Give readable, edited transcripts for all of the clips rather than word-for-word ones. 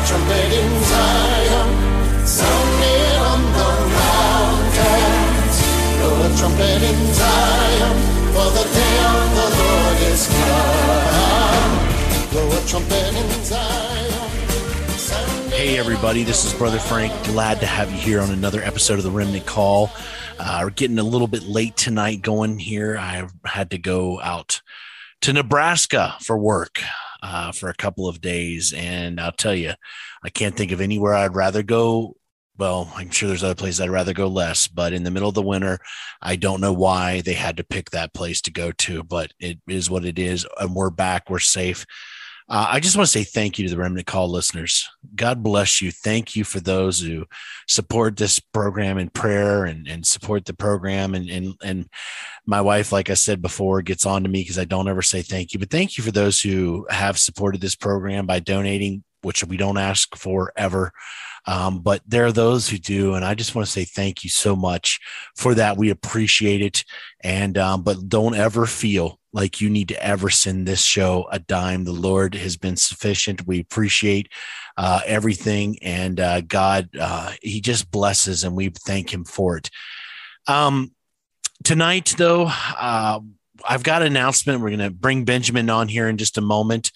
trumpet in Zion, sounding on the mountains. Blow a trumpet in Zion, for the day of the Lord is come. Blow a trumpet in Zion. Hey everybody, this is Brother Frank. Glad to have you here on another episode of the Remnant Call. We're getting a little bit late tonight going here. I had to go out to Nebraska for work for a couple of days. And I'll tell you, I can't think of anywhere I'd rather go. Well, I'm sure there's other places I'd rather go less, but in the middle of the winter, I don't know why they had to pick that place to go to, but it is what it is. And we're back. We're safe. I just want to say thank you to the Remnant Call listeners. God bless you. Thank you for those who support this program in prayer and support the program. And my wife, like I said before, gets on to me because I don't ever say thank you. But thank you for those who have supported this program by donating, which we don't ask for ever. But there are those who do. And I just want to say thank you so much for that. We appreciate it. And but don't ever feel like you need to ever send this show a dime. The Lord has been sufficient. We appreciate everything. And God, he just blesses, and we thank him for it. Tonight, though, I've got an announcement. We're going to bring Benjamin on here in just a moment.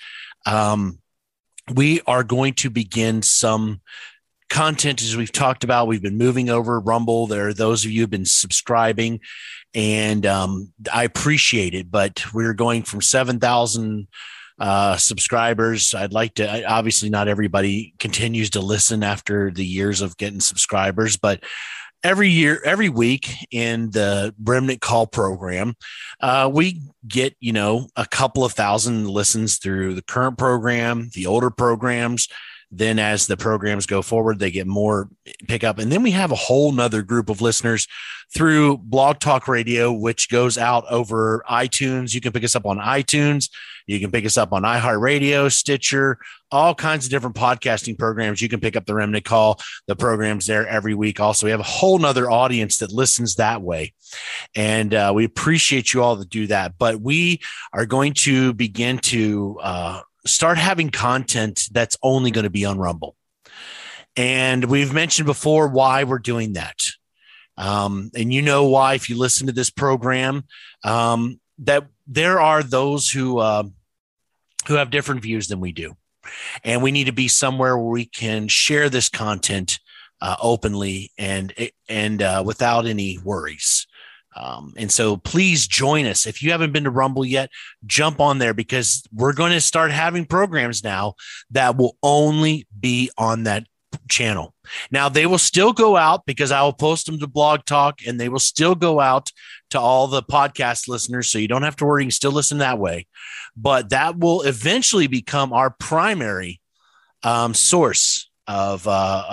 We are going to begin some content, as we've talked about. We've been moving over Rumble. There are those of you who've been subscribing, and I appreciate it, but we're going from 7,000 subscribers. I'd like to, obviously not everybody continues to listen after the years of getting subscribers, but every week in the Remnant Call program, we get, a couple of thousand listens through the current program, the older programs. Then as the programs go forward, they get more pickup. And then we have a whole nother group of listeners through Blog Talk Radio, which goes out over iTunes. You can pick us up on iTunes. You can pick us up on iHeartRadio, Stitcher, all kinds of different podcasting programs. You can pick up the Remnant Call, the programs there every week. Also, we have a whole nother audience that listens that way. And we appreciate you all that do that. But we are going to begin to start having content that's only going to be on Rumble. And we've mentioned before why we're doing that. And you know why, if you listen to this program, that there are those who have different views than we do. And we need to be somewhere where we can share this content openly and without any worries. And so please join us. If you haven't been to Rumble yet, jump on there, because we're going to start having programs now that will only be on that channel. Now, they will still go out, because I will post them to Blog Talk, and they will still go out to all the podcast listeners. So you don't have to worry. You can still listen that way, but that will eventually become our primary source of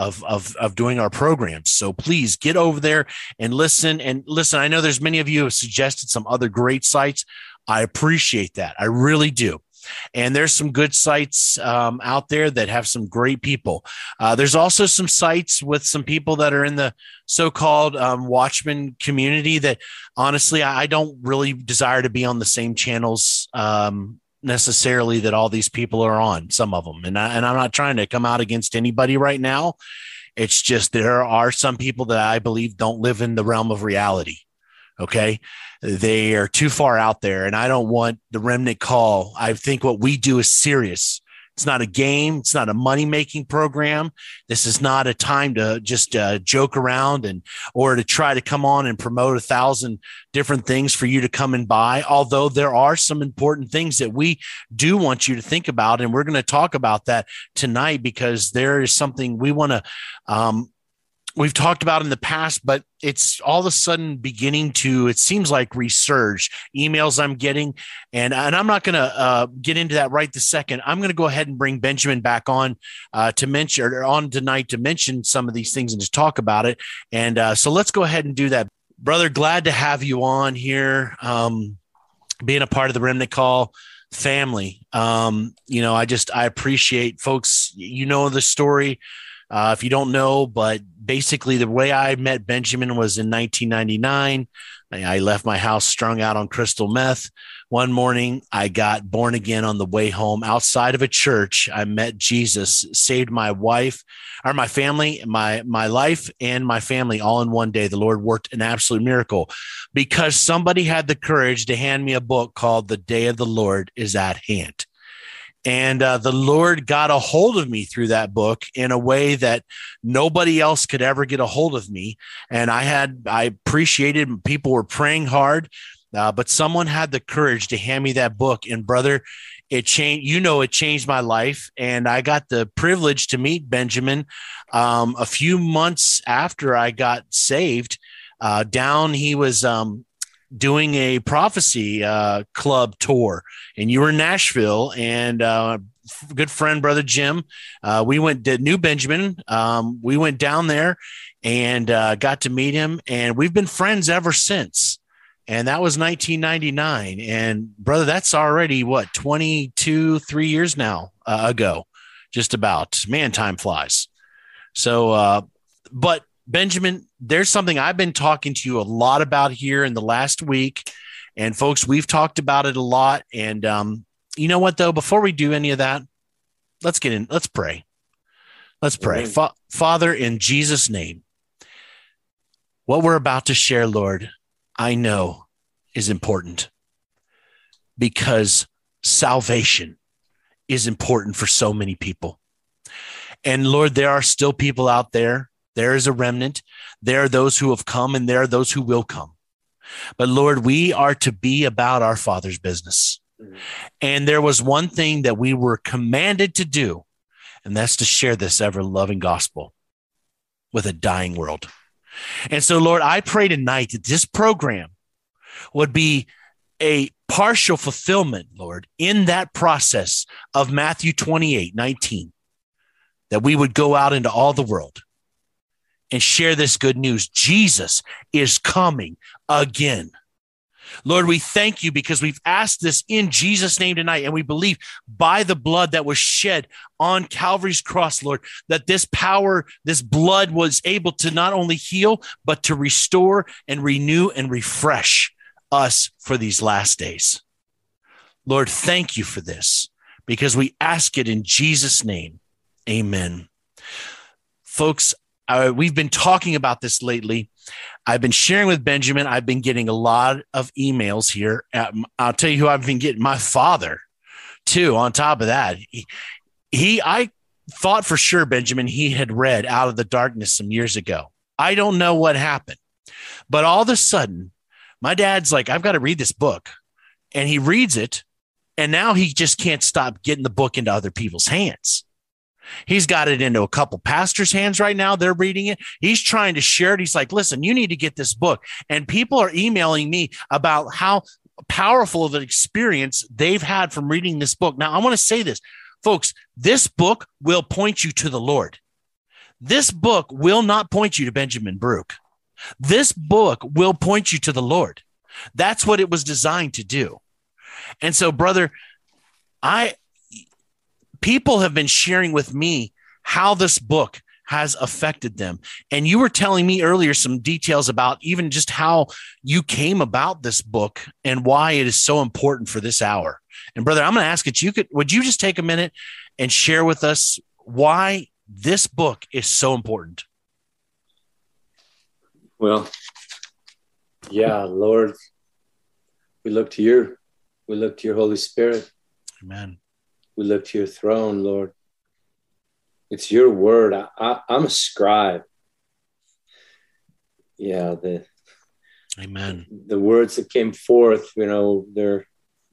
doing our programs. So please get over there and listen. And listen, I know there's many of you who have suggested some other great sites. I appreciate that. I really do. And there's some good sites out there that have some great people. There's also some sites with some people that are in the so-called Watchman community that, honestly, I don't really desire to be on the same channels necessarily that all these people are on, some of them. And I'm not trying to come out against anybody right now. It's just there are some people that I believe don't live in the realm of reality. Okay. They are too far out there, and I don't want the Remnant Call. I think what we do is serious. It's not a game. It's not a money-making program. This is not a time to just joke around or to try to come on and promote 1,000 different things for you to come and buy. Although there are some important things that we do want you to think about, and we're going to talk about that tonight, because there is something we want to we've talked about in the past, but it's all of a sudden beginning to, it seems like, resurge. Emails I'm getting, and I'm not going to get into that right this second. I'm going to go ahead and bring Benjamin back on to mention, or on tonight, to mention some of these things and just talk about it. And so let's go ahead and do that. Brother, glad to have you on here, being a part of the Remnant Call family. I appreciate folks, the story. If you don't know, but basically the way I met Benjamin was in 1999. I left my house strung out on crystal meth. One morning, I got born again on the way home outside of a church. I met Jesus, saved my wife, or my family, my life and my family all in one day. The Lord worked an absolute miracle because somebody had the courage to hand me a book called The Day of the Lord is at Hand. And the Lord got a hold of me through that book in a way that nobody else could ever get a hold of me. And I appreciated people were praying hard, but someone had the courage to hand me that book. And brother, it changed, it changed my life. And I got the privilege to meet Benjamin a few months after I got saved. He was doing a prophecy club tour, and you were in Nashville, and good friend, brother Jim, we went to New Benjamin. We went down there and got to meet him, and we've been friends ever since. And that was 1999. And brother, that's already 3 years now ago, just about. Man, time flies. So, but Benjamin, there's something I've been talking to you a lot about here in the last week. And folks, we've talked about it a lot. And you know what, though? Before we do any of that, let's get in. Let's pray. Let's pray. Father, in Jesus' name, what we're about to share, Lord, I know is important because salvation is important for so many people. And Lord, there are still people out there. There is a remnant. There are those who have come, and there are those who will come. But Lord, we are to be about our Father's business. And there was one thing that we were commanded to do, and that's to share this ever-loving gospel with a dying world. And so, Lord, I pray tonight that this program would be a partial fulfillment, Lord, in that process of Matthew 28:19, that we would go out into all the world and share this good news. Jesus is coming again. Lord, we thank you because we've asked this in Jesus' name tonight, and we believe by the blood that was shed on Calvary's cross, Lord, that this power, this blood was able to not only heal, but to restore and renew and refresh us for these last days. Lord, thank you for this because we ask it in Jesus' name. Amen. Folks, we've been talking about this lately. I've been sharing with Benjamin. I've been getting a lot of emails here. I'll tell you who I've been getting. My father, too, on top of that. I thought for sure, Benjamin, he had read Out of the Darkness some years ago. I don't know what happened. But all of a sudden, my dad's like, I've got to read this book. And he reads it. And now he just can't stop getting the book into other people's hands. He's got it into a couple pastors' hands right now. They're reading it. He's trying to share it. He's like, listen, you need to get this book. And people are emailing me about how powerful of an experience they've had from reading this book. Now, I want to say this, folks, this book will point you to the Lord. This book will not point you to Benjamin Brook. This book will point you to the Lord. That's what it was designed to do. And so, brother, people have been sharing with me how this book has affected them. And you were telling me earlier some details about even just how you came about this book and why it is so important for this hour. And brother, I'm going to ask it. Would you just take a minute and share with us why this book is so important? Well, yeah, Lord, we look to your Holy Spirit. Amen. We look to your throne, Lord. It's your word. I'm a scribe. Yeah, Amen. The words that came forth, the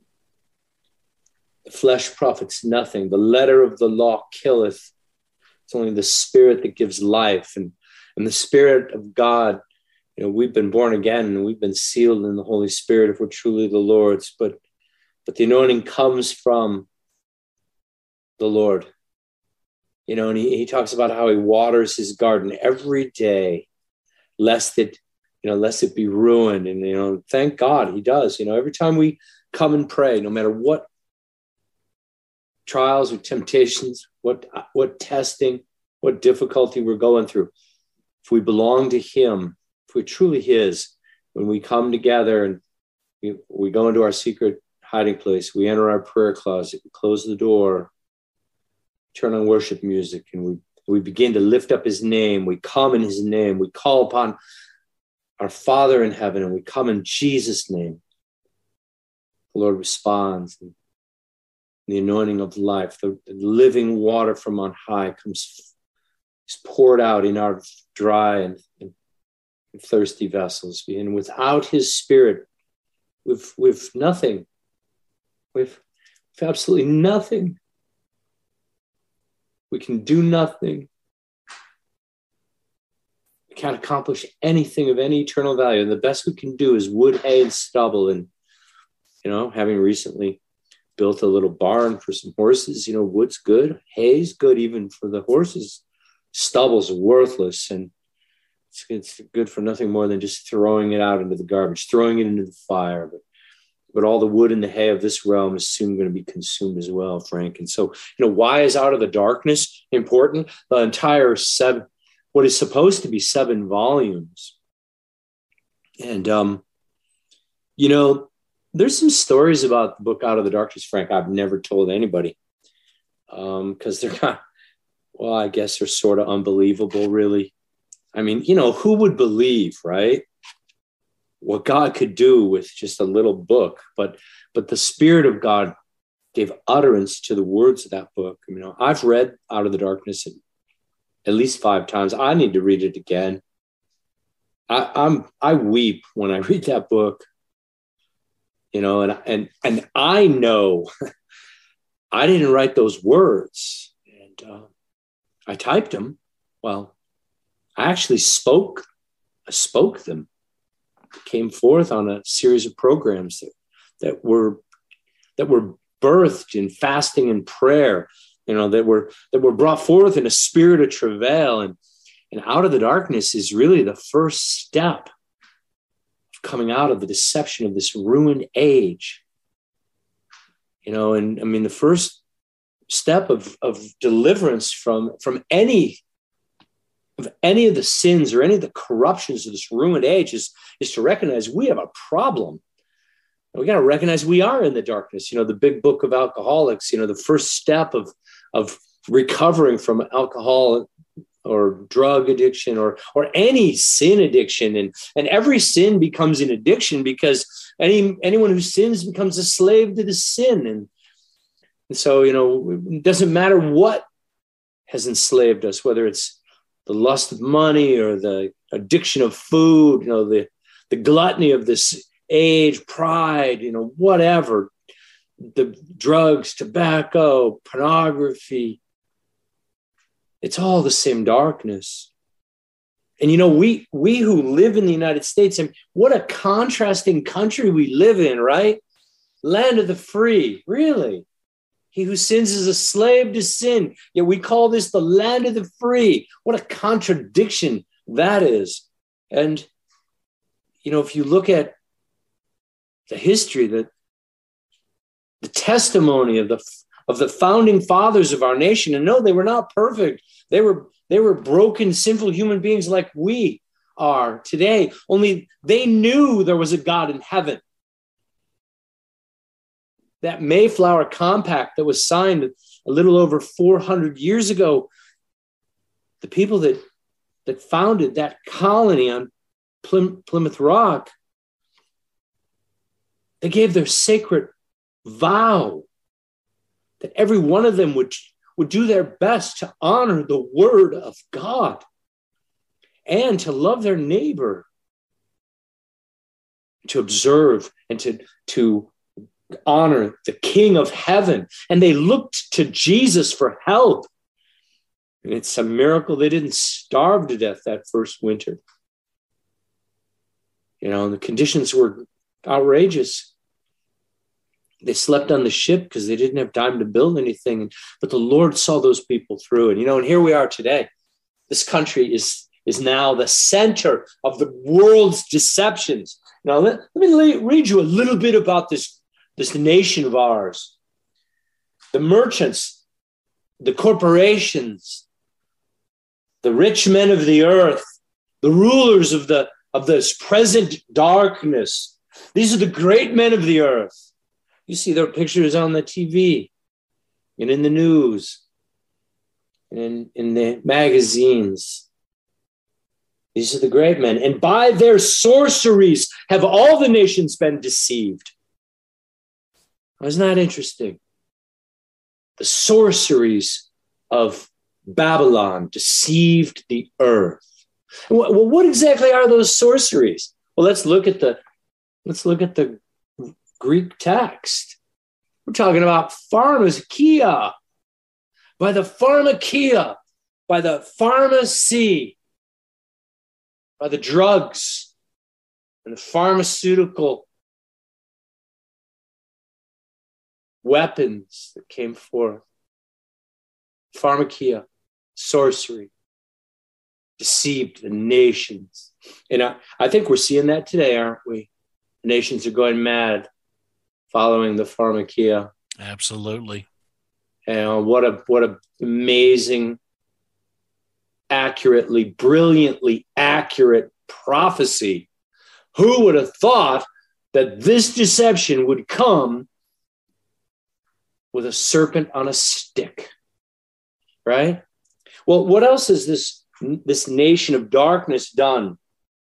flesh profits nothing. The letter of the law killeth. It's only the Spirit that gives life. And the Spirit of God, we've been born again and we've been sealed in the Holy Spirit if we're truly the Lord's. But the anointing comes from the Lord, and he talks about how he waters his garden every day, lest it be ruined. And, thank God he does. Every time we come and pray, no matter what trials or temptations, what testing, what difficulty we're going through, if we belong to him, if we're truly his, when we come together and we go into our secret hiding place, we enter our prayer closet, we close the door, turn on worship music, and we begin to lift up his name. We come in his name. We call upon our Father in heaven, and we come in Jesus' name. The Lord responds. The anointing of life, the living water from on high is poured out in our dry and thirsty vessels. And without his Spirit, we've nothing. We've absolutely nothing. We can do nothing. We can't accomplish anything of any eternal value. And the best we can do is wood, hay, and stubble. And, having recently built a little barn for some horses, wood's good, hay's good even for the horses. Stubble's worthless, and it's good for nothing more than just throwing it out into the garbage, throwing it into the fire. But all the wood and the hay of this realm is soon going to be consumed as well, Frank. And so, why is Out of the Darkness important? The entire what is supposed to be 7 volumes. And, there's some stories about the book Out of the Darkness, Frank, I've never told anybody, because they're not, well, I guess they're sort of unbelievable, really. I mean, who would believe, right, what God could do with just a little book? But the Spirit of God gave utterance to the words of that book. I've read Out of the Darkness at least 5 times. I need to read it again. I weep when I read that book. And I know I didn't write those words, and I typed them. Well, I actually spoke them. It came forth on a series of programs that were birthed in fasting and prayer, that were brought forth in a spirit of travail, and Out of the Darkness is really the first step coming out of the deception of this ruined age, and I mean, the first step of deliverance from any of the sins or any of the corruptions of this ruined age is to recognize we have a problem. We got to recognize we are in the darkness. The big book of alcoholics, the first step of recovering from alcohol or drug addiction or any sin addiction. And every sin becomes an addiction because anyone who sins becomes a slave to the sin. And so, it doesn't matter what has enslaved us, whether it's the lust of money or the addiction of food, the gluttony of this age, pride, whatever, the drugs, tobacco, pornography. It's all the same darkness. And, we who live in the United States, and what a contrasting country we live in, right? Land of the free, really. He who sins is a slave to sin. Yet we call this the land of the free. What a contradiction that is. And, if you look at the history, the testimony of the founding fathers of our nation, and no, they were not perfect. They were broken, sinful human beings like we are today. Only they knew there was a God in heaven. That Mayflower Compact that was signed a little over 400 years ago, the people that founded that colony on Plymouth Rock, they gave their sacred vow that every one of them would do their best to honor the word of God and to love their neighbor, to observe and to honor the King of heaven. And they looked to Jesus for help. And it's a miracle they didn't starve to death that first winter. The conditions were outrageous. They slept on the ship because they didn't have time to build anything. But the Lord saw those people through. And here we are today. This country is now the center of the world's deceptions. Now, let me read you a little bit about this nation of ours. The merchants, the corporations, the rich men of the earth, the rulers of this present darkness. These are the great men of the earth. You see their pictures on the TV and in the news and in the magazines. These are the great men. And by their sorceries have all the nations been deceived. Isn't that interesting? The sorceries of Babylon deceived the earth. Well, what exactly are those sorceries? Well, let's look at the Greek text. We're talking about pharmakia. By the pharmakia, by the pharmacy, by the drugs and the pharmaceutical weapons that came forth. Pharmakia, sorcery, deceived the nations. And I think we're seeing that today, aren't we? The nations are going mad following the pharmakia. Absolutely. And what a amazing, brilliantly accurate prophecy. Who would have thought that this deception would come with a serpent on a stick, right? Well, what else has this nation of darkness done?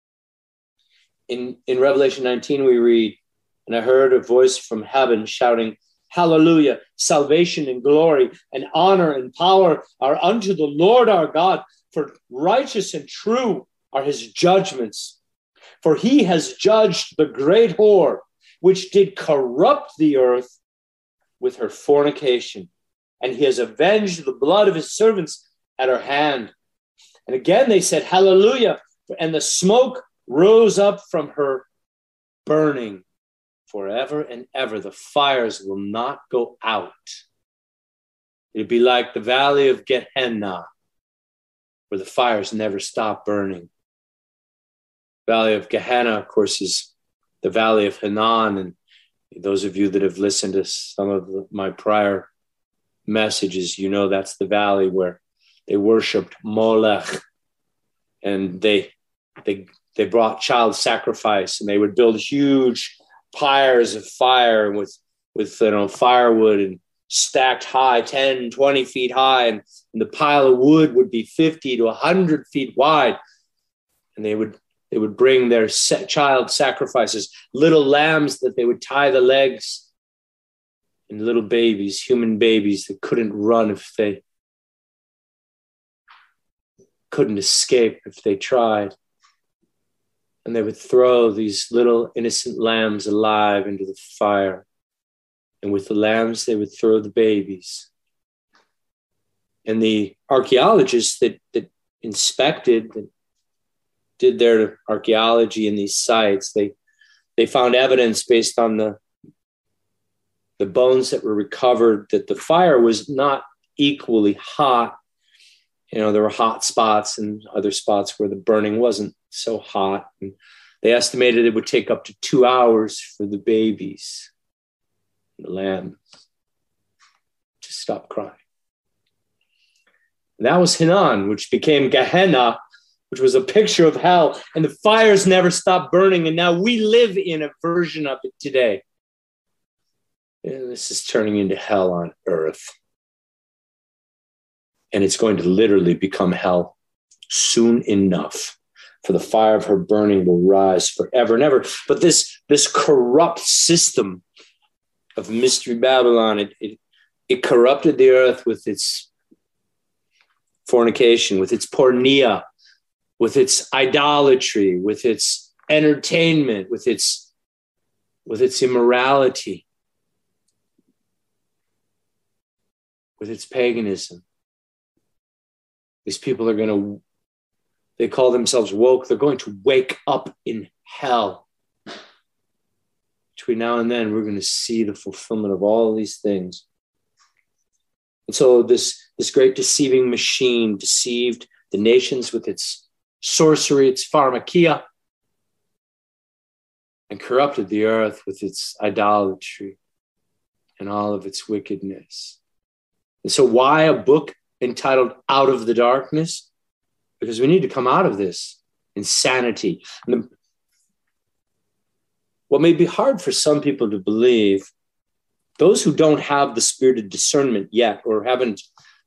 In Revelation 19, we read, and I heard a voice from heaven shouting, Hallelujah, salvation and glory and honor and power are unto the Lord our God, for righteous and true are his judgments. For he has judged the great whore, which did corrupt the earth with her fornication, and he has avenged the blood of his servants at her hand. And again they said, Hallelujah, and the smoke rose up from her burning. Forever and ever, the fires will not go out. It'd be like the valley of Gehenna, where the fires never stop burning. Valley of Gehenna, of course, is the valley of Hinnom. And those of you that have listened to some of my prior messages, you know that's the valley where they worshipped Molech, and they brought child sacrifice, and they would build huge pyres of fire with firewood and stacked high, 10, 20 feet high. And the pile of wood would be 50 to 100 feet wide. And they would bring their child sacrifices, little lambs that they would tie the legs, and little babies, human babies that couldn't run if they couldn't escape if they tried. And they would throw these little innocent lambs alive into the fire. And with the lambs, they would throw the babies. And the archaeologists that inspected, that did their archaeology in these sites, they found evidence based on the bones that were recovered that the fire was not equally hot. You know, there were hot spots and other spots where the burning wasn't so hot. And they estimated it would take up to 2 hours for the babies, the lambs, to stop crying. And that was Hinnom, which became Gehenna, which was a picture of hell. And the fires never stopped burning. And now we live in a version of it today. And this is turning into hell on earth. And it's going to literally become hell soon enough, for the fire of her burning will rise forever and ever. But this corrupt system of Mystery Babylon, it corrupted the earth with its fornication, with its porneia, with its idolatry, with its entertainment, with its immorality, with its paganism. These people are they call themselves woke. They're going to wake up in hell. Between now and then, we're going to see the fulfillment of all of these things. And so this great deceiving machine deceived the nations with its sorcery, its pharmakia, and corrupted the earth with its idolatry and all of its wickedness. And so why a book entitled Out of the Darkness? because we need to come out of this insanity. What may be hard for some people to believe, those who don't have the spirit of discernment yet, or haven't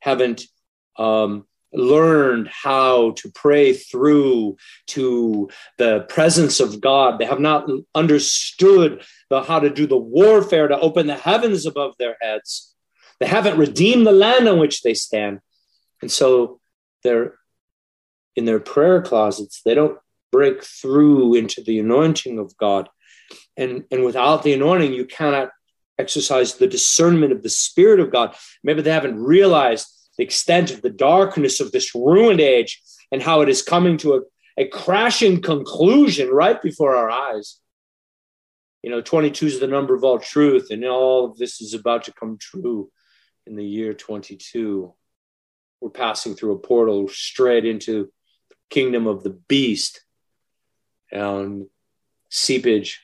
learned how to pray through to the presence of God. They have not understood how to do the warfare to open the heavens above their heads. They haven't redeemed the land on which they stand. And so they're in their prayer closets. They don't break through into the anointing of God. And without the anointing, you cannot exercise the discernment of the Spirit of God. Maybe they haven't realized the extent of the darkness of this ruined age and how it is coming to a crashing conclusion right before our eyes. 22 is the number of all truth, and all of this is about to come true in the year 22. We're passing through a portal straight into the kingdom of the beast, and seepage,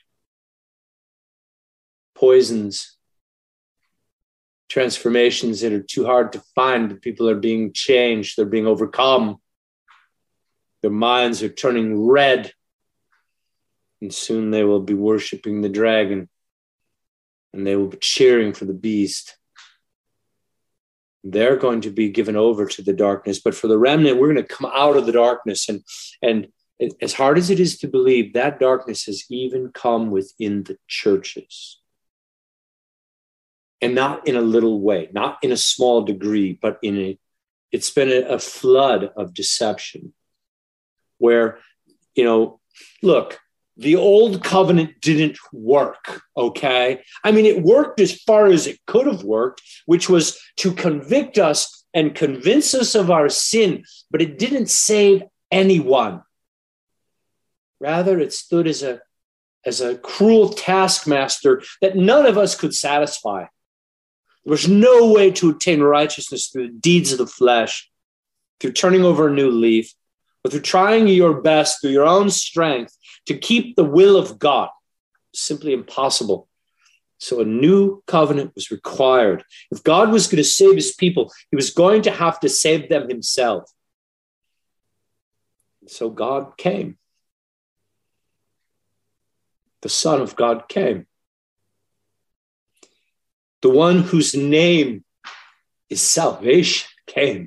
poisons, transformations that are too hard to find. People are being changed. They're being overcome. Their minds are turning red. And soon they will be worshiping the dragon. And they will be cheering for the beast. They're going to be given over to the darkness. But for the remnant, we're going to come out of the darkness. And as hard as it is to believe, that darkness has even come within the churches. And not in a little way, not in a small degree, but it's been a flood of deception where, look, the old covenant didn't work, okay? I mean, it worked as far as it could have worked, which was to convict us and convince us of our sin, but it didn't save anyone. Rather, it stood as a cruel taskmaster that none of us could satisfy. There was no way to attain righteousness through the deeds of the flesh, through turning over a new leaf, or through trying your best through your own strength to keep the will of God. Simply impossible. So a new covenant was required. If God was going to save his people, he was going to have to save them himself. So God came. The Son of God came. The one whose name is salvation came.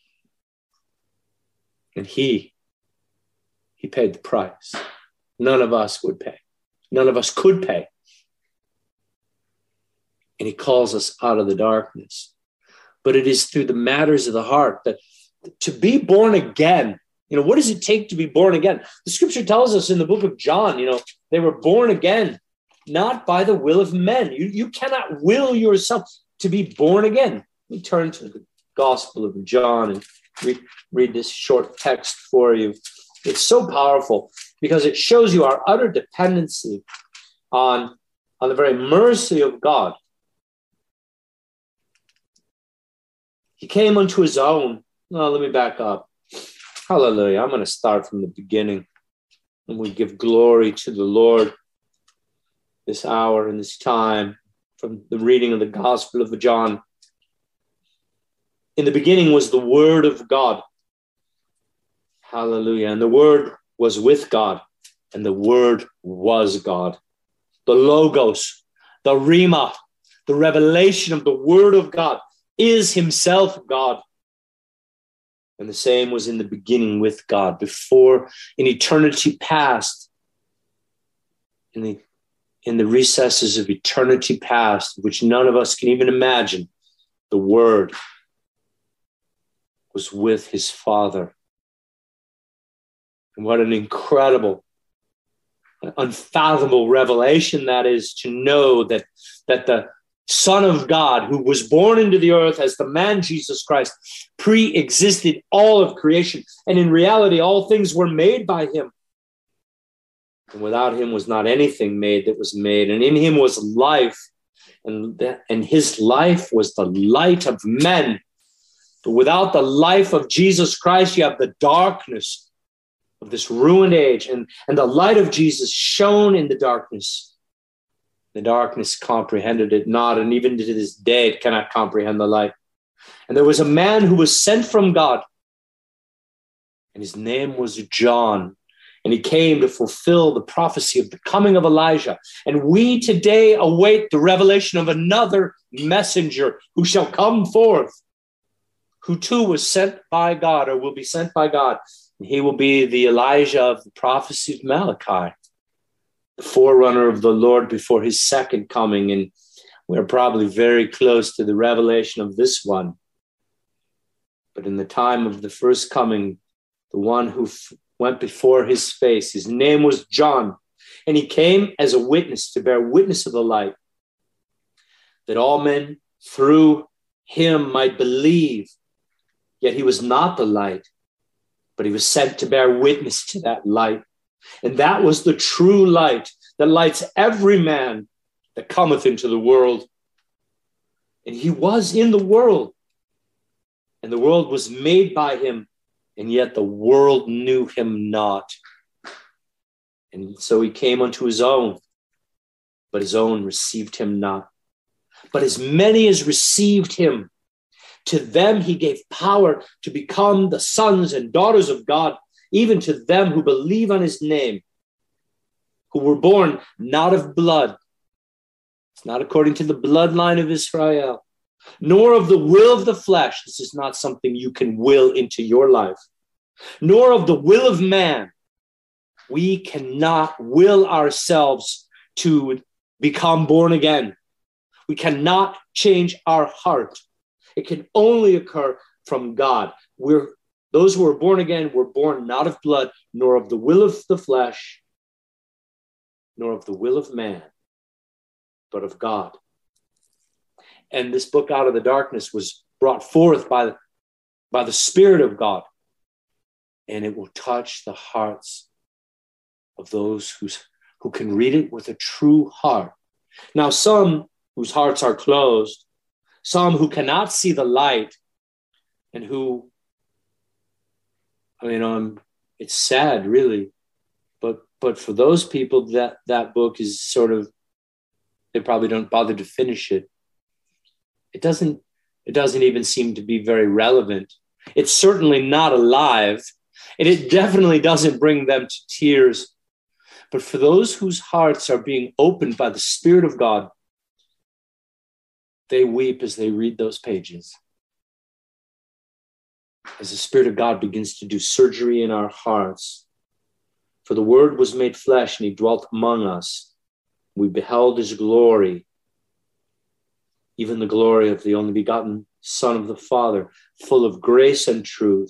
And he paid the price. None of us would pay. None of us could pay. And he calls us out of the darkness. But it is through the matters of the heart that to be born again, what does it take to be born again? The scripture tells us in the book of John, they were born again, not by the will of men. You cannot will yourself to be born again. Let me turn to the Gospel of John and read this short text for you. It's so powerful because it shows you our utter dependency on the very mercy of God. He came unto his own. No, let me back up. Hallelujah. I'm going to start from the beginning. And we give glory to the Lord this hour and this time from the reading of the Gospel of John. In the beginning was the Word of God. Hallelujah. And the Word was with God, and the Word was God. The Logos, the Rhema, the revelation of the Word of God is himself God. And the same was in the beginning with God, before in eternity past, in the recesses of eternity past, which none of us can even imagine, the Word was with his Father. And what an incredible, unfathomable revelation that is, to know that the Son of God, who was born into the earth as the man Jesus Christ, pre-existed all of creation. And in reality, all things were made by him. And without him was not anything made that was made. And in him was life. And his life was the light of men. But without the life of Jesus Christ, you have the darkness of this ruined age. And the light of Jesus shone in the darkness. The darkness comprehended it not, and even to this day it cannot comprehend the light. And there was a man who was sent from God, and his name was John. And he came to fulfill the prophecy of the coming of Elijah. And we today await the revelation of another messenger who shall come forth, who too was sent by God, or will be sent by God. And he will be the Elijah of the prophecy of Malachi, the forerunner of the Lord before his second coming. And we're probably very close to the revelation of this one. But in the time of the first coming, the one who went before his face, his name was John, and he came as a witness to bear witness of the light, that all men through him might believe. Yet he was not the light, but he was sent to bear witness to that light. And that was the true light that lights every man that cometh into the world. And he was in the world, and the world was made by him, and yet the world knew him not. And so he came unto his own, but his own received him not. But as many as received him, to them he gave power to become the sons and daughters of God, even to them who believe on his name, who were born not of blood. It's not according to the bloodline of Israel, nor of the will of the flesh. This is not something you can will into your life, nor of the will of man. We cannot will ourselves to become born again. We cannot change our heart. It can only occur from God. Those who are born again were born not of blood, nor of the will of the flesh, nor of the will of man, but of God. And this book, Out of the Darkness, was brought forth by the Spirit of God. And it will touch the hearts of those who can read it with a true heart. Now, some whose hearts are closed, some who cannot see the light, and who, it's sad, really. But for those people, that book is sort of, they probably don't bother to finish it. It doesn't even seem to be very relevant. It's certainly not alive, and it definitely doesn't bring them to tears. But for those whose hearts are being opened by the Spirit of God, they weep as they read those pages. As the Spirit of God begins to do surgery in our hearts. For the Word was made flesh, and he dwelt among us. We beheld his glory, even the glory of the only begotten Son of the Father, full of grace and truth.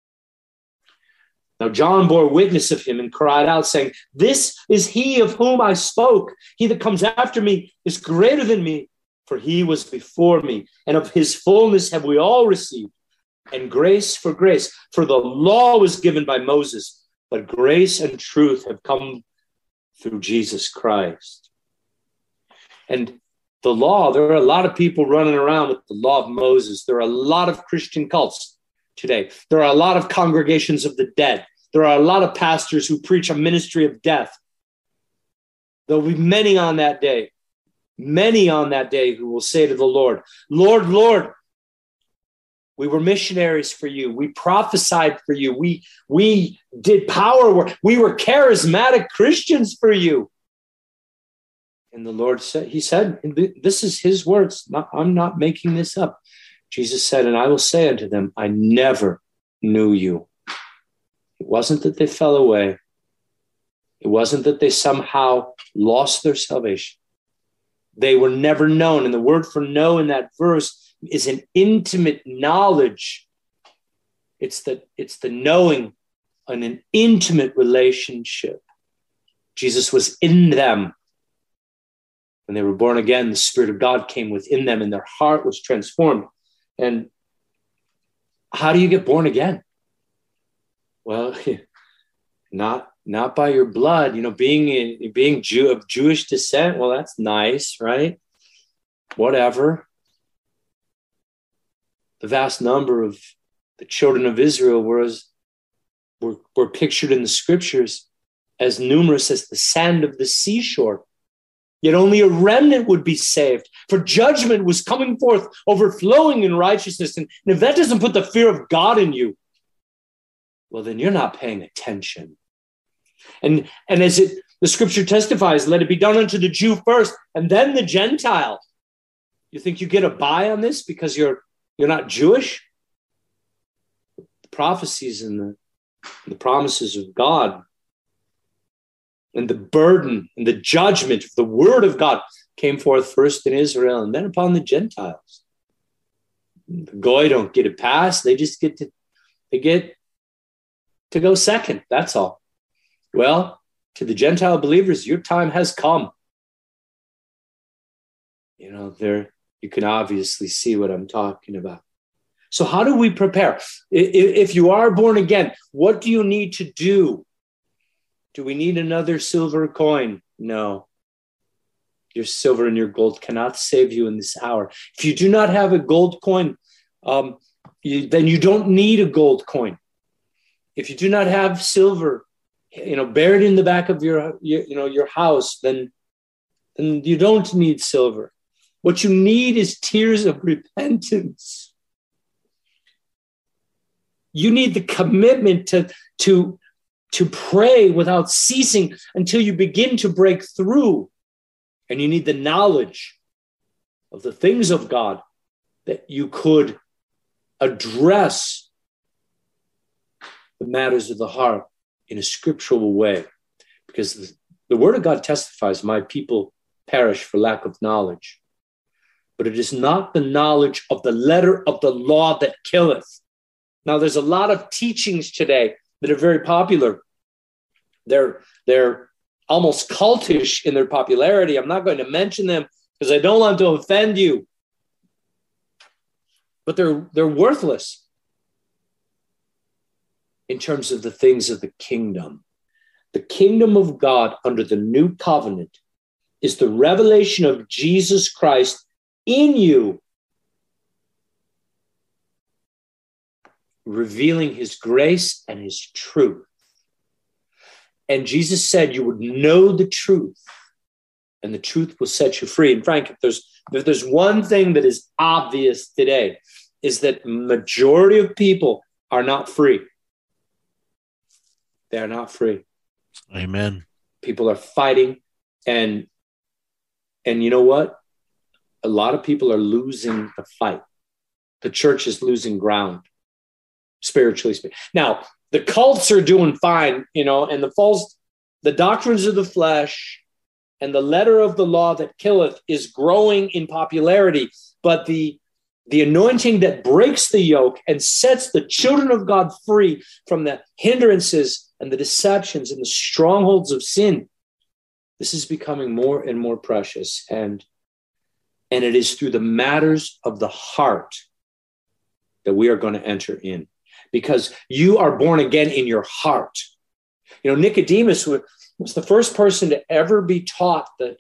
Now John bore witness of him and cried out, saying, "This is he of whom I spoke. He that comes after me is greater than me, for he was before me. And of his fullness have we all received, and grace for grace. For the law was given by Moses, but grace and truth have come through Jesus Christ." And the law, there are a lot of people running around with the law of Moses. There are a lot of Christian cults today. There are a lot of congregations of the dead. There are a lot of pastors who preach a ministry of death. There will be many on that day who will say to the Lord, "Lord, Lord, we were missionaries for you. We prophesied for you. We did power work. We were charismatic Christians for you." And the Lord said, he said, this is his words. I'm not making this up. Jesus said, "And I will say unto them, I never knew you." It wasn't that they fell away. It wasn't that they somehow lost their salvation. They were never known. And the word for know in that verse is an intimate knowledge. It's the knowing in an intimate relationship. Jesus was in them. When they were born again, the Spirit of God came within them and their heart was transformed. And how do you get born again? Well, not by your blood, being of Jewish descent. Well, that's nice, right? Whatever. The vast number of the children of Israel were pictured in the scriptures as numerous as the sand of the seashore. Yet only a remnant would be saved, for judgment was coming forth, overflowing in righteousness. And if that doesn't put the fear of God in you, well, then you're not paying attention. And as the scripture testifies, let it be done unto the Jew first, and then the Gentile. You think you get a buy on this because you're not Jewish? The prophecies and the promises of God and the burden and the judgment of the word of God came forth first in Israel and then upon the Gentiles. The Goy don't get it passed. They just get to go second. That's all. Well, to the Gentile believers, your time has come. There you can obviously see what I'm talking about. So how do we prepare? If you are born again, what do you need to do? Do we need another silver coin? No. Your silver and your gold cannot save you in this hour. If you do not have a gold coin, then you don't need a gold coin. If you do not have silver, buried in the back of your house, then you don't need silver. What you need is tears of repentance. You need the commitment to pray without ceasing until you begin to break through. And you need the knowledge of the things of God that you could address the matters of the heart in a scriptural way. Because the word of God testifies, my people perish for lack of knowledge. But it is not the knowledge of the letter of the law that killeth. Now, there's a lot of teachings today that are very popular. They're almost cultish in their popularity. I'm not going to mention them because I don't want to offend you. But they're worthless in terms of the things of the kingdom. The kingdom of God under the new covenant is the revelation of Jesus Christ in you, revealing his grace and his truth. And Jesus said you would know the truth, and the truth will set you free. And Frank, if there's one thing that is obvious today, is that majority of people are not free. They are not free. Amen. People are fighting, and you know what? A lot of people are losing the fight. The church is losing ground, spiritually speaking. Now, the cults are doing fine, and the doctrines of the flesh and the letter of the law that killeth is growing in popularity. But the anointing that breaks the yoke and sets the children of God free from the hindrances and the deceptions and the strongholds of sin, this is becoming more and more precious. And it is through the matters of the heart that we are going to enter in. Because you are born again in your heart. Nicodemus was the first person to ever be taught the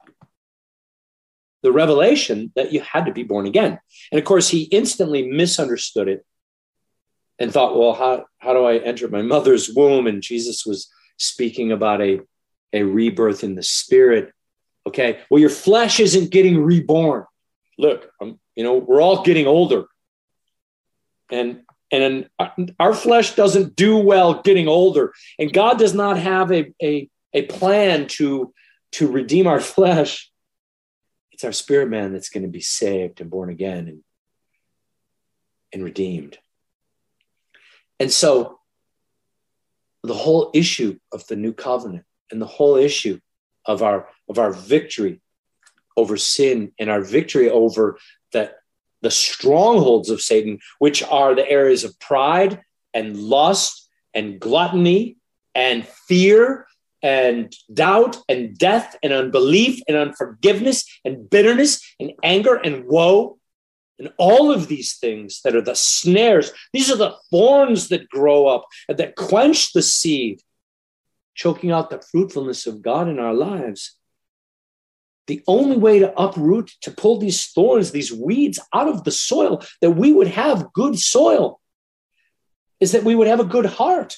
revelation that you had to be born again. And of course, he instantly misunderstood it and thought, well, how do I enter my mother's womb? And Jesus was speaking about a rebirth in the spirit. Okay, well, your flesh isn't getting reborn. Look, we're all getting older. And our flesh doesn't do well getting older. And God does not have a plan to redeem our flesh. It's our spirit man that's going to be saved and born again and redeemed. And so the whole issue of the new covenant and the whole issue of our victory over sin and our victory over the strongholds of Satan, which are the areas of pride and lust and gluttony and fear and doubt and death and unbelief and unforgiveness and bitterness and anger and woe and all of these things that are the snares. These are the thorns that grow up and that quench the seed, choking out the fruitfulness of God in our lives. The only way to uproot, to pull these thorns, these weeds out of the soil, that we would have good soil, is that we would have a good heart.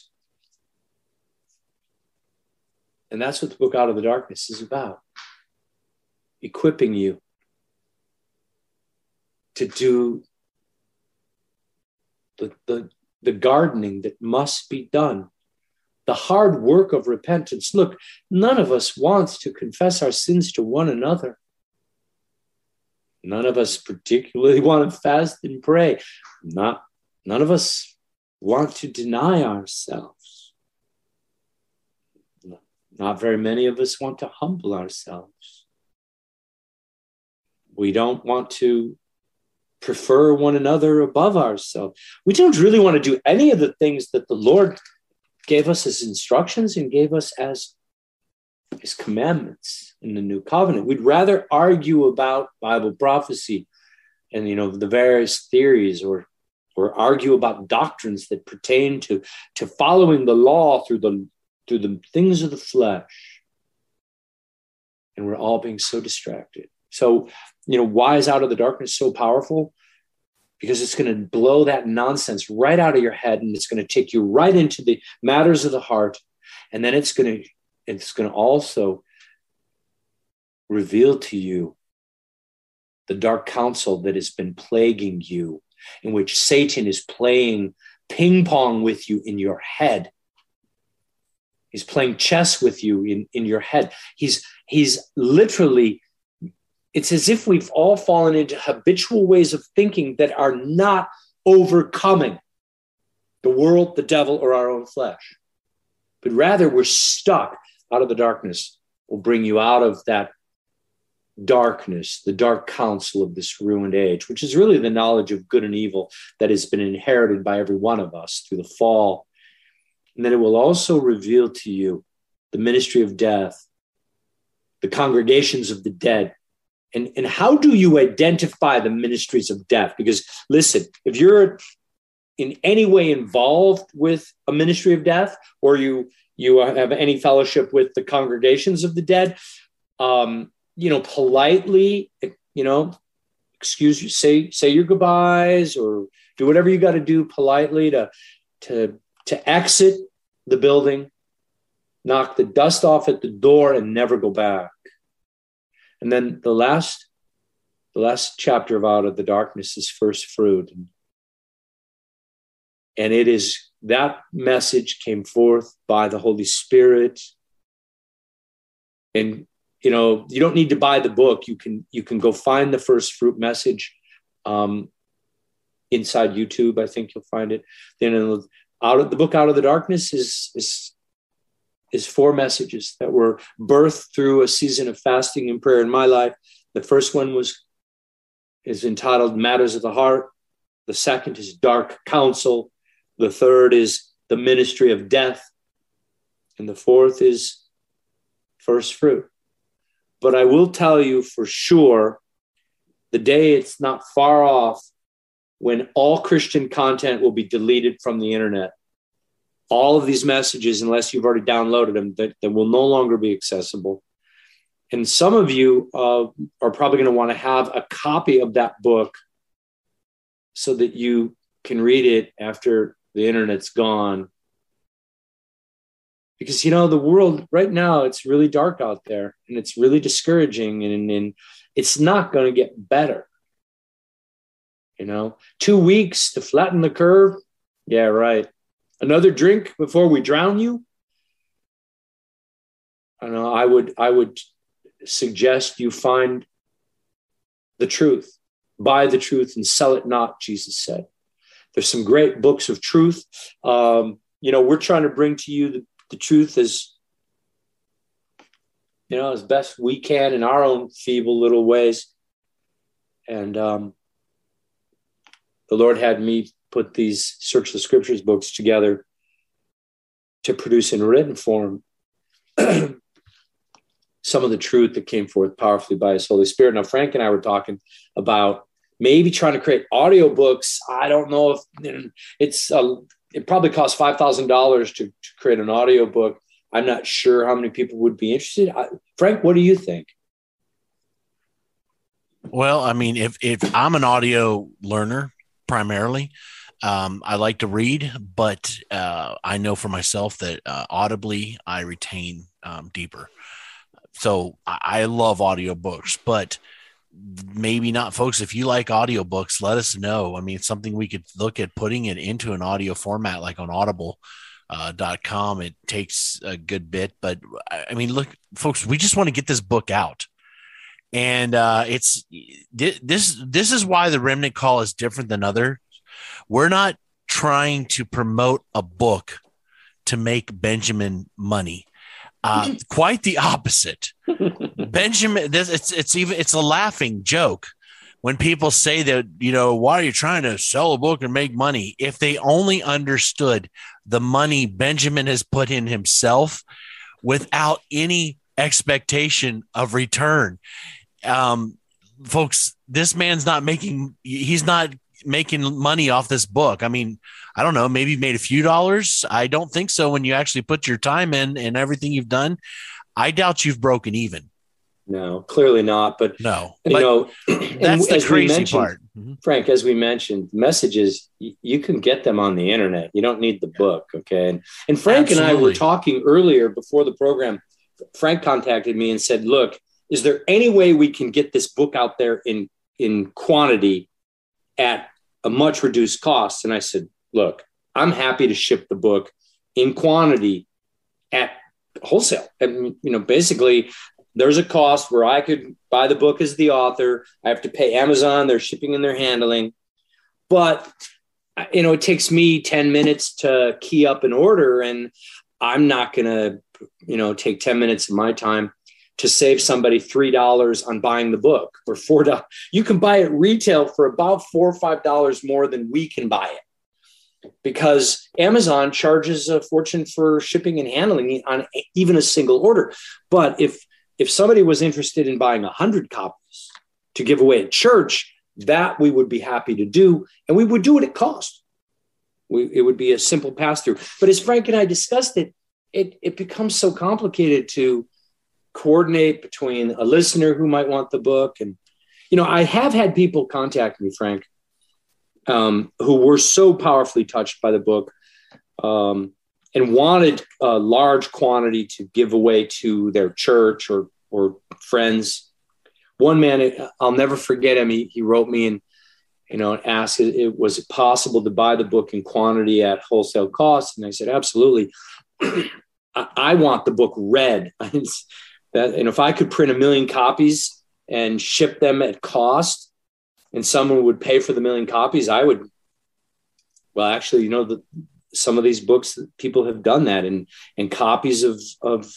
And that's what the book Out of the Darkness is about. Equipping you to do the the gardening that must be done, the hard work of repentance. Look, none of us wants to confess our sins to one another. None of us particularly want to fast and pray. None of us want to deny ourselves. Not very many of us want to humble ourselves. We don't want to prefer one another above ourselves. We don't really want to do any of the things that the Lord gave us as instructions and gave us as his commandments in the new covenant. We'd rather argue about Bible prophecy and, the various theories, or argue about doctrines that pertain to following the law through the things of the flesh. And we're all being so distracted. So, why is Out of the Darkness so powerful? Because it's going to blow that nonsense right out of your head, and it's going to take you right into the matters of the heart. And then it's going to also reveal to you the dark counsel that has been plaguing you, in which Satan is playing ping pong with you in your head. He's playing chess with you in your head. He's literally, it's as if we've all fallen into habitual ways of thinking that are not overcoming the world, the devil, or our own flesh. But rather we're stuck. Out of the Darkness will bring you out of that darkness, the dark counsel of this ruined age, which is really the knowledge of good and evil that has been inherited by every one of us through the fall. And then it will also reveal to you the ministry of death, the congregations of the dead. And how do you identify the ministries of death? Because listen, if you're in any way involved with a ministry of death, or you have any fellowship with the congregations of the dead, politely, excuse you, say your goodbyes, or do whatever you got to do politely to exit the building, knock the dust off at the door, and never go back. And then the last chapter of Out of the Darkness is first fruit. And it is, that message came forth by the Holy Spirit. And, you don't need to buy the book. You can go find the first fruit message inside YouTube. I think you'll find it. Then the book Out of the Darkness is 4 messages that were birthed through a season of fasting and prayer in my life. The first one is entitled Matters of the Heart. The second is Dark Counsel. The third is The Ministry of Death. And the fourth is First Fruit. But I will tell you for sure, the day it's not far off when all Christian content will be deleted from the internet. All of these messages, unless you've already downloaded them, that will no longer be accessible. And some of you are probably going to want to have a copy of that book so that you can read it after the internet's gone. Because, the world right now, it's really dark out there, and it's really discouraging, and it's not going to get better. 2 weeks to flatten the curve. Yeah, right. Another drink before we drown you? I would suggest you find the truth. Buy the truth and sell it not, Jesus said. There's some great books of truth. We're trying to bring to you the truth as best we can in our own feeble little ways. And the Lord had me put these Search the Scriptures books together to produce in written form some of the truth that came forth powerfully by his Holy Spirit. Now, Frank and I were talking about maybe trying to create audiobooks. I don't know if it probably costs $5,000 to create an audiobook. I'm not sure how many people would be interested. Frank, what do you think? Well, if I'm an audio learner primarily, I like to read, but I know for myself that audibly I retain deeper. So I love audiobooks, but maybe not, folks. If you like audiobooks, let us know. I mean, it's something we could look at putting it into an audio format, like on audible.com. It takes a good bit, but I mean, look, folks, we just want to get this book out. And this is why the Remnant Call is different than others. We're not trying to promote a book to make Benjamin money. Quite the opposite. Benjamin, it's a laughing joke when people say that, why are you trying to sell a book and make money? If they only understood the money Benjamin has put in himself without any expectation of return. Folks, this man's he's not making money off this book. I mean, I don't know, maybe made a few dollars. I don't think so. When you actually put your time in and everything you've done, I doubt you've broken even. No, clearly not. But no, that's the crazy part. Frank, as we mentioned, messages, you can get them on the internet. You don't need the book. Okay. And Frank and I were talking earlier before the program. Frank contacted me and said, look, is there any way we can get this book out there in quantity at a much reduced cost? And I said, look, I'm happy to ship the book in quantity at wholesale. And, basically there's a cost where I could buy the book as the author. I have to pay Amazon, their shipping and their handling. But, it takes me 10 minutes to key up an order, and I'm not going to, take 10 minutes of my time to save somebody $3 on buying the book, or $4. You can buy it retail for about $4 or $5 more than we can buy it, because Amazon charges a fortune for shipping and handling on even a single order. But if somebody was interested in buying 100 copies to give away at church, that we would be happy to do, and we would do it at cost. It would be a simple pass-through. But as Frank and I discussed it becomes so complicated to coordinate between a listener who might want the book. And, I have had people contact me, Frank, who were so powerfully touched by the book, and wanted a large quantity to give away to their church or friends. One man, I'll never forget him. He wrote me and, asked, was it possible to buy the book in quantity at wholesale cost? And I said, absolutely. I want the book read. And if I could print 1 million copies and ship them at cost, and someone would pay for the 1 million copies, I would. Well, actually, some of these books, people have done that, and copies of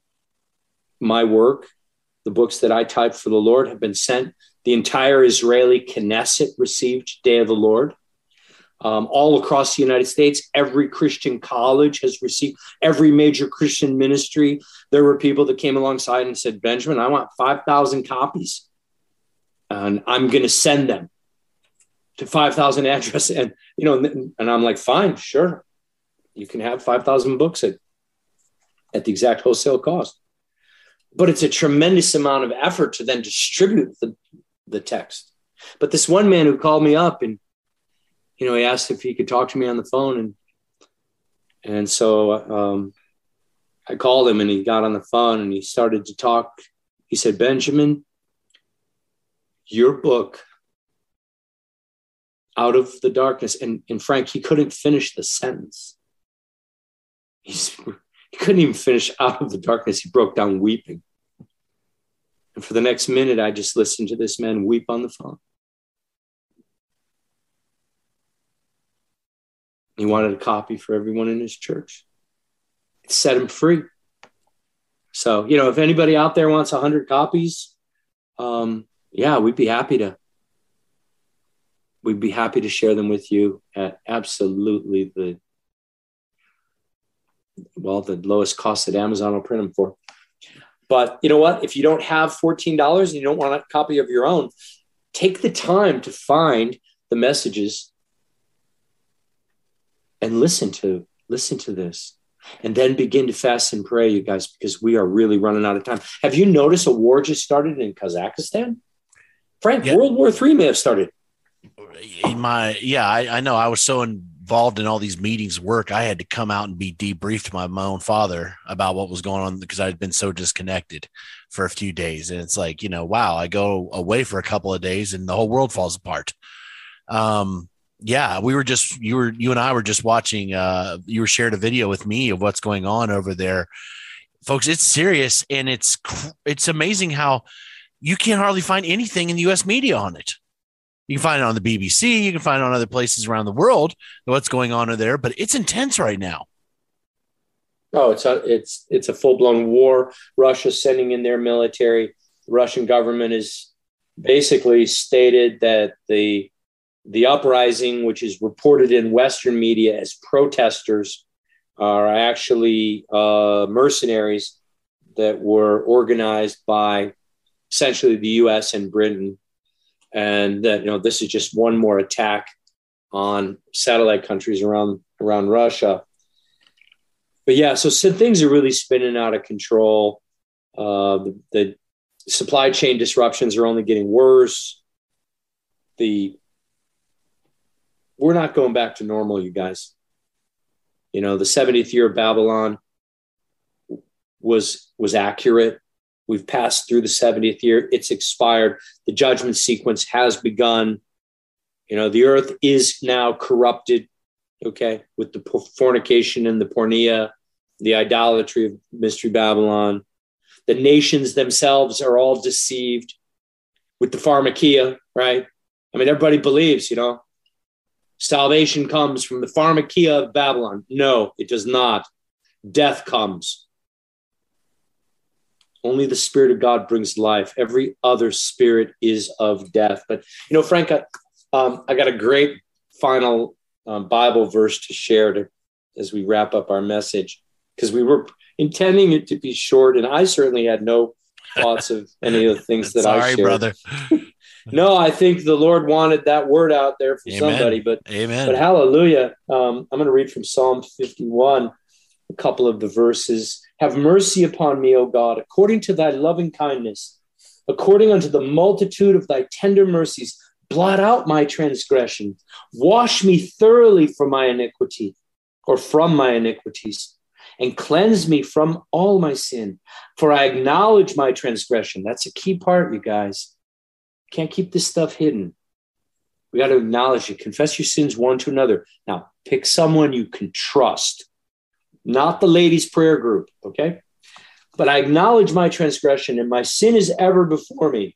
my work, the books that I typed for the Lord, have been sent. The entire Israeli Knesset received Day of the Lord. All across the United States, every Christian college has received, every major Christian ministry. There were people that came alongside and said, Benjamin, I want 5,000 copies, and I'm going to send them to 5,000 addresses. And, and I'm like, fine, sure. You can have 5,000 books at the exact wholesale cost. But it's a tremendous amount of effort to then distribute the text. But this one man who called me up and, he asked if he could talk to me on the phone. And so I called him, and he got on the phone and he started to talk. He said, Benjamin, your book, Out of the Darkness. And Frank, he couldn't finish the sentence. He couldn't even finish Out of the Darkness. He broke down weeping. And for the next minute, I just listened to this man weep on the phone. He wanted a copy for everyone in his church. It set him free. So, if anybody out there wants 100 copies, we'd be happy to share them with you at absolutely the lowest cost that Amazon will print them for. But you know what? If you don't have $14 and you don't want a copy of your own, take the time to find the messages and listen to this, and then begin to fast and pray, you guys, because we are really running out of time. Have you noticed a war just started in Kazakhstan? Frank, yeah. World War III may have started. I know. I was so involved involved in all these meetings work, I had to come out and be debriefed by my own father about what was going on because I'd been so disconnected for a few days. And it's like, wow, I go away for a couple of days and the whole world falls apart. Yeah, we were just, you and I were just watching, you were shared a video with me of what's going on over there. Folks, it's serious. And it's amazing how you can't hardly find anything in the U.S. media on it. You can find it on the BBC. You can find it on other places around the world, what's going on over there, but it's intense right now. Oh, it's a full-blown war. Russia's sending in their military. The Russian government has basically stated that the uprising, which is reported in Western media as protesters, are actually mercenaries that were organized by essentially the U.S. and Britain. And that, this is just one more attack on satellite countries around Russia. But yeah, so things are really spinning out of control. The supply chain disruptions are only getting worse. We're not going back to normal, you guys. The 70th year of Babylon was accurate. We've passed through the 70th year. It's expired. The judgment sequence has begun. The earth is now corrupted, okay, with the fornication and the pornea, the idolatry of Mystery Babylon. The nations themselves are all deceived with the pharmakia, right? I mean, everybody believes, salvation comes from the pharmakia of Babylon. No, it does not. Death comes. Only the Spirit of God brings life. Every other spirit is of death. But, Frank, I got a great final Bible verse to share as we wrap up our message, because we were intending it to be short, and I certainly had no thoughts of any of the things that I shared. Sorry, brother. No, I think the Lord wanted that word out there for somebody. But Amen. But hallelujah. I'm going to read from Psalm 51, a couple of the verses. Have mercy upon me, O God, according to thy loving kindness, according unto the multitude of thy tender mercies. Blot out my transgression. Wash me thoroughly from my iniquity, or from my iniquities, and cleanse me from all my sin. For I acknowledge my transgression. That's a key part, you guys. Can't keep this stuff hidden. We got to acknowledge it. Confess your sins one to another. Now, pick someone you can trust. Not the ladies' prayer group, okay? But I acknowledge my transgression, and my sin is ever before me.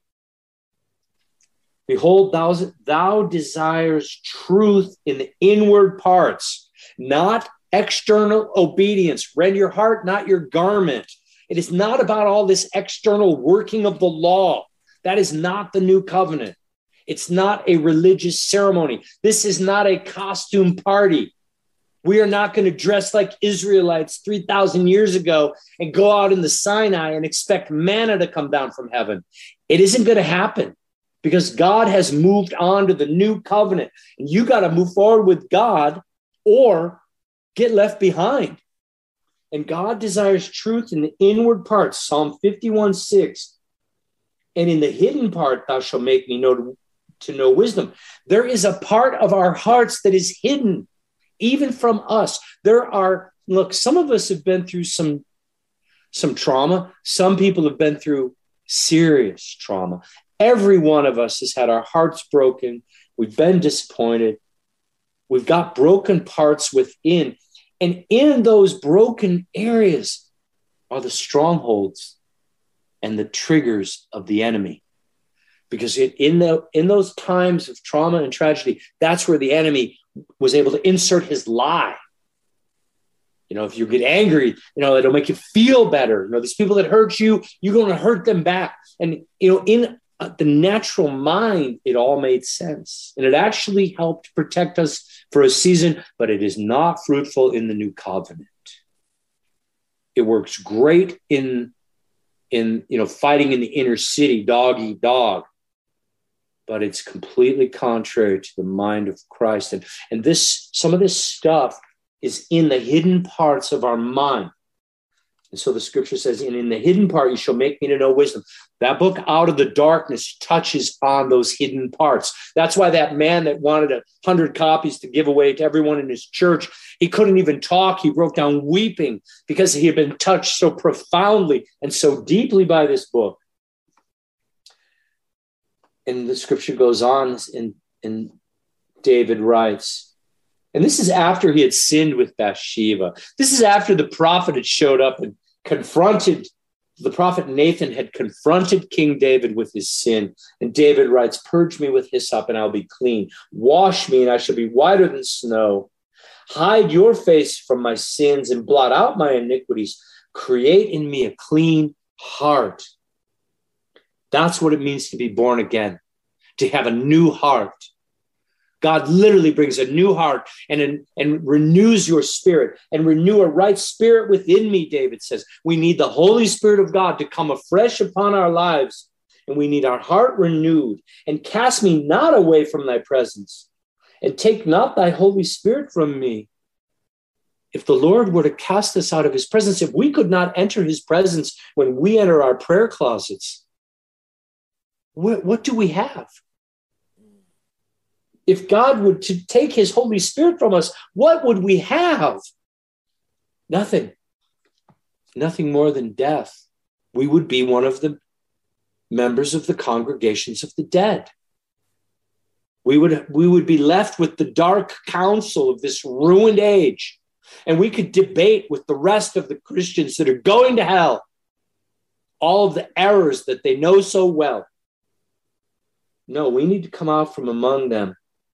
Behold, thou desires truth in the inward parts, not external obedience. Rend your heart, not your garment. It is not about all this external working of the law. That is not the new covenant. It's not a religious ceremony. This is not a costume party. We are not going to dress like Israelites 3,000 years ago and go out in the Sinai and expect manna to come down from heaven. It isn't going to happen because God has moved on to the new covenant. And you got to move forward with God or get left behind. And God desires truth in the inward parts, Psalm 51:6. And in the hidden part, thou shalt make me know to know wisdom. There is a part of our hearts that is hidden, even from us. Some of us have been through some trauma. Some people have been through serious trauma. Every one of us has had our hearts broken. We've been disappointed. We've got broken parts within. And in those broken areas are the strongholds and the triggers of the enemy. Because in those times of trauma and tragedy, that's where the enemy was able to insert his lie. If you get angry, it'll make you feel better. These people that hurt you, you're going to hurt them back. And, in the natural mind, it all made sense. And it actually helped protect us for a season, but it is not fruitful in the new covenant. It works great in fighting in the inner city, dog eat dog. But it's completely contrary to the mind of Christ. And some of this stuff is in the hidden parts of our mind. And so the scripture says, and in the hidden part, you shall make me to know wisdom. That book, Out of the Darkness, touches on those hidden parts. That's why that man that wanted 100 copies to give away to everyone in his church, he couldn't even talk. He broke down weeping because he had been touched so profoundly and so deeply by this book. And the scripture goes on, and David writes, and this is after he had sinned with Bathsheba. This is after the prophet had showed up and confronted, the prophet Nathan had confronted King David with his sin. And David writes, purge me with hyssop and I'll be clean. Wash me and I shall be whiter than snow. Hide your face from my sins and blot out my iniquities. Create in me a clean heart. That's what it means to be born again, to have a new heart. God literally brings a new heart and renews your spirit and renew a right spirit within me, David says. We need the Holy Spirit of God to come afresh upon our lives, and we need our heart renewed. And cast me not away from thy presence, and take not thy Holy Spirit from me. If the Lord were to cast us out of his presence, if we could not enter his presence when we enter our prayer closets, what do we have? If God would to take his Holy Spirit from us, what would we have? Nothing. Nothing more than death. We would be one of the members of the congregations of the dead. We would be left with the dark counsel of this ruined age. And we could debate with the rest of the Christians that are going to hell all of the errors that they know so well. No, we need to come out from among them.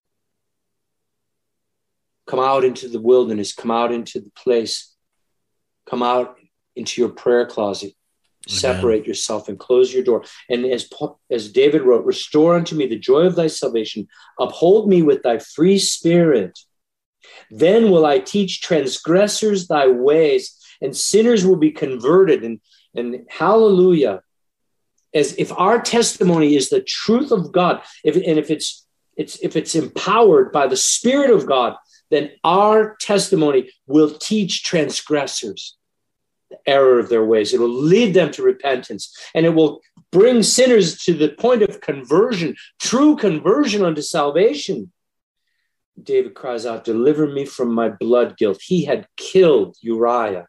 Come out into the wilderness. Come out into the place. Come out into your prayer closet. Amen. Separate yourself and close your door. And as David wrote, restore unto me the joy of thy salvation. Uphold me with thy free spirit. Then will I teach transgressors thy ways, and sinners will be converted. And hallelujah. As if our testimony is the truth of God, if it's empowered by the Spirit of God, then our testimony will teach transgressors the error of their ways. It will lead them to repentance, and it will bring sinners to the point of conversion, true conversion unto salvation. David cries out, deliver me from my blood guilt. He had killed Uriah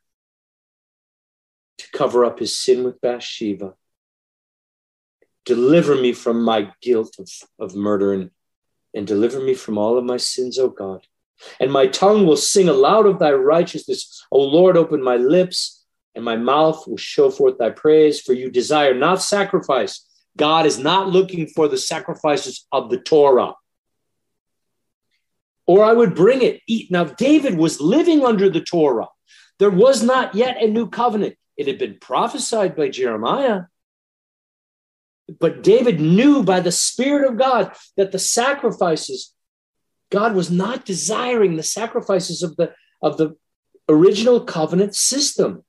to cover up his sin with Bathsheba. Deliver me from my guilt of murder, and deliver me from all of my sins, O God. And my tongue will sing aloud of thy righteousness. O Lord, open my lips, and my mouth will show forth thy praise. For you desire not sacrifice. God is not looking for the sacrifices of the Torah. Or I would bring it. Now, David was living under the Torah. There was not yet a new covenant. It had been prophesied by Jeremiah. But David knew by the Spirit of God that the sacrifices, God was not desiring the sacrifices of the original covenant system.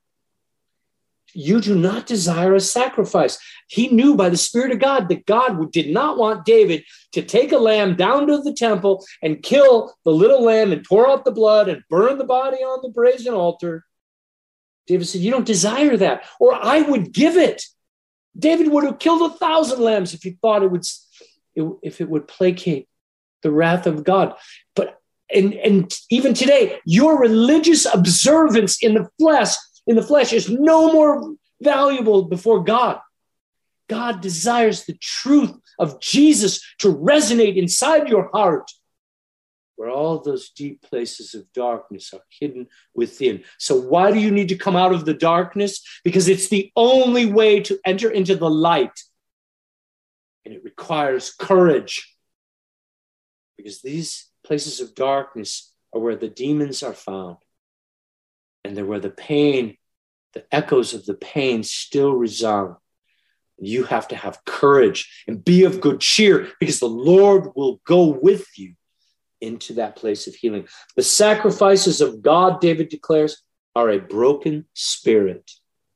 You do not desire a sacrifice. He knew by the Spirit of God that God did not want David to take a lamb down to the temple and kill the little lamb and pour out the blood and burn the body on the brazen altar. David said, you don't desire that, or I would give it. David would have killed 1,000 lambs if he thought if it would placate the wrath of God. But and even today, your religious observance in the flesh is no more valuable before God. God desires the truth of Jesus to resonate inside your heart, where all those deep places of darkness are hidden within. So why do you need to come out of the darkness? Because it's the only way to enter into the light. And it requires courage. Because these places of darkness are where the demons are found. And they're where the pain, the echoes of the pain still resound. You have to have courage and be of good cheer, because the Lord will go with you into that place of healing. The sacrifices of God, David declares, are a broken spirit.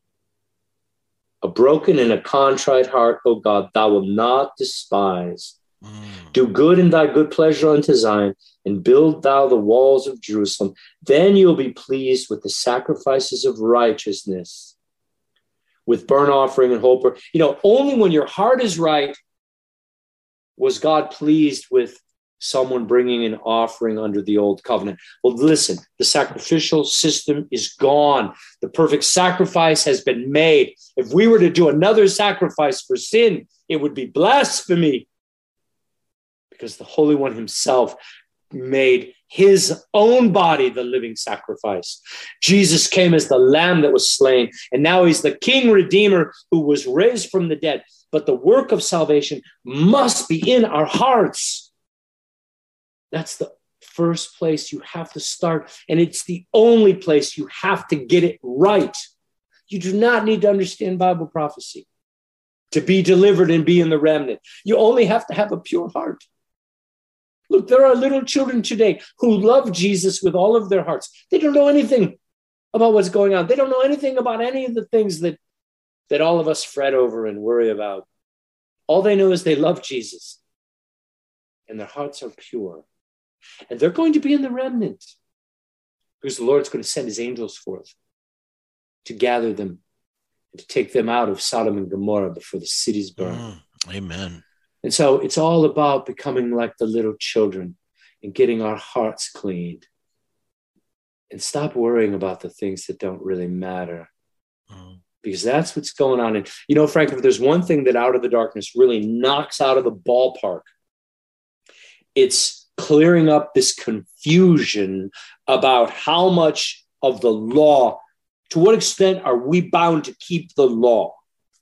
A broken and a contrite heart, O God, thou wilt not despise. Do good in thy good pleasure unto Zion, and build thou the walls of Jerusalem. Then you'll be pleased with the sacrifices of righteousness, with burnt offering and whole. Only when your heart is right was God pleased with someone bringing an offering under the old covenant. Well, listen, the sacrificial system is gone. The perfect sacrifice has been made. If we were to do another sacrifice for sin, it would be blasphemy, because the Holy One himself made his own body the living sacrifice. Jesus came as the lamb that was slain, and now he's the King Redeemer who was raised from the dead. But the work of salvation must be in our hearts. That's the first place you have to start, and it's the only place you have to get it right. You do not need to understand Bible prophecy to be delivered and be in the remnant. You only have to have a pure heart. Look, there are little children today who love Jesus with all of their hearts. They don't know anything about what's going on. They don't know anything about any of the things that all of us fret over and worry about. All they know is they love Jesus, and their hearts are pure. And they're going to be in the remnant, because the Lord's going to send his angels forth to gather them and to take them out of Sodom and Gomorrah before the cities burn. Amen. And so it's all about becoming like the little children and getting our hearts cleaned, and stop worrying about the things that don't really matter, because that's what's going on. And, Frank, if there's one thing that Out of the Darkness really knocks out of the ballpark, it's clearing up this confusion about how much of the law, to what extent are we bound to keep the law?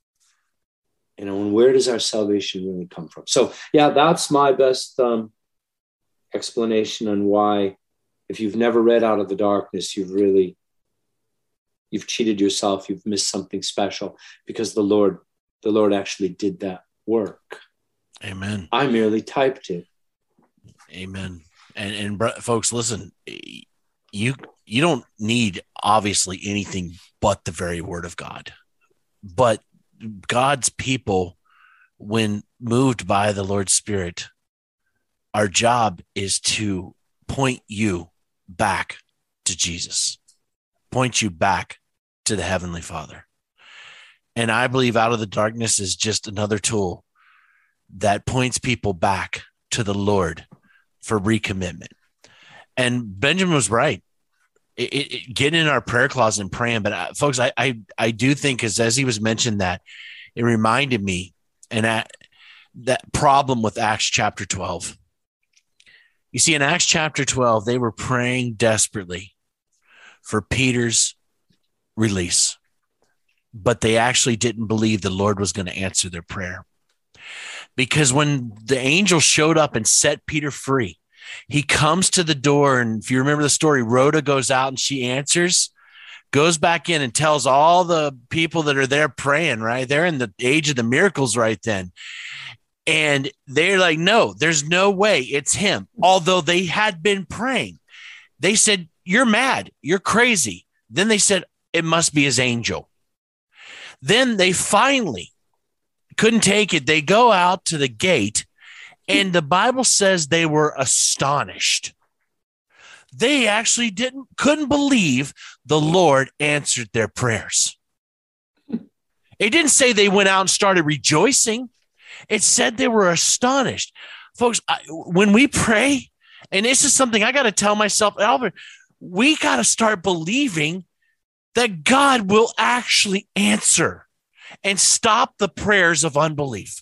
And where does our salvation really come from? So, yeah, that's my best explanation on why, if you've never read Out of the Darkness, you've cheated yourself. You've missed something special, because the Lord actually did that work. Amen. I merely typed it. Amen. And folks, listen, you don't need obviously anything but the very word of God. But God's people, when moved by the Lord's Spirit, our job is to point you back to Jesus, point you back to the Heavenly Father. And I believe Out of the Darkness is just another tool that points people back to the Lord for recommitment. And Benjamin was right. Getting in our prayer closet and praying. But folks, I do think, as he was mentioned, that it reminded me, and that problem with Acts chapter 12. You see, in Acts chapter 12, they were praying desperately for Peter's release, but they actually didn't believe the Lord was going to answer their prayer. Because when the angel showed up and set Peter free, he comes to the door. And if you remember the story, Rhoda goes out and she answers, goes back in and tells all the people that are there praying, right? They're in the age of the miracles right then. And they're like, no, there's no way it's him. Although they had been praying, they said, you're mad. You're crazy. Then they said, it must be his angel. Then they finally couldn't take it. They go out to the gate, and the Bible says they were astonished. They actually couldn't believe the Lord answered their prayers. It didn't say they went out and started rejoicing. It said they were astonished. Folks, when we pray, and this is something I got to tell myself, Albert, we got to start believing that God will actually answer and stop the prayers of unbelief.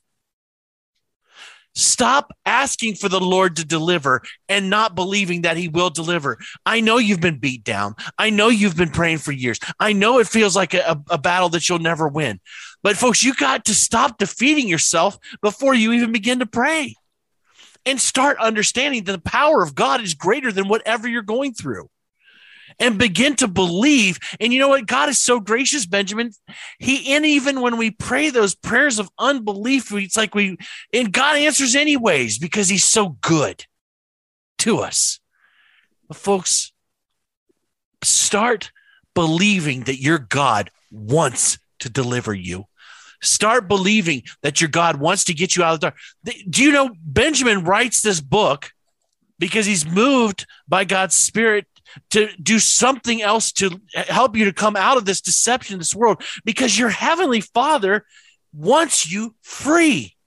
Stop asking for the Lord to deliver and not believing that he will deliver. I know you've been beat down. I know you've been praying for years. I know it feels like a battle that you'll never win. But folks, you got to stop defeating yourself before you even begin to pray, and start understanding that the power of God is greater than whatever you're going through. And begin to believe. And you know what? God is so gracious, Benjamin. And even when we pray those prayers of unbelief, it's like and God answers anyways, because he's so good to us. But folks, start believing that your God wants to deliver you. Start believing that your God wants to get you out of the dark. Do you know Benjamin writes this book because he's moved by God's Spirit to do something else to help you to come out of this deception, this world, because your heavenly Father wants you free.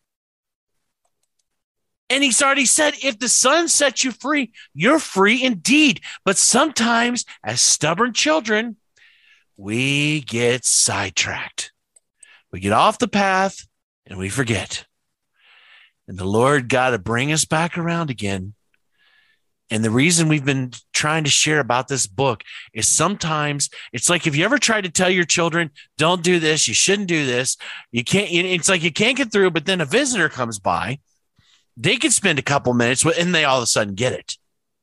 And he's already said, if the Son sets you free, you're free indeed. But sometimes, as stubborn children, we get sidetracked. We get off the path and we forget. And the Lord got to bring us back around again. And the reason we've been trying to share about this book is sometimes it's like if you ever tried to tell your children, don't do this, you shouldn't do this, you can't, it's like you can't get through, but then a visitor comes by, they could spend a couple minutes and they all of a sudden get it.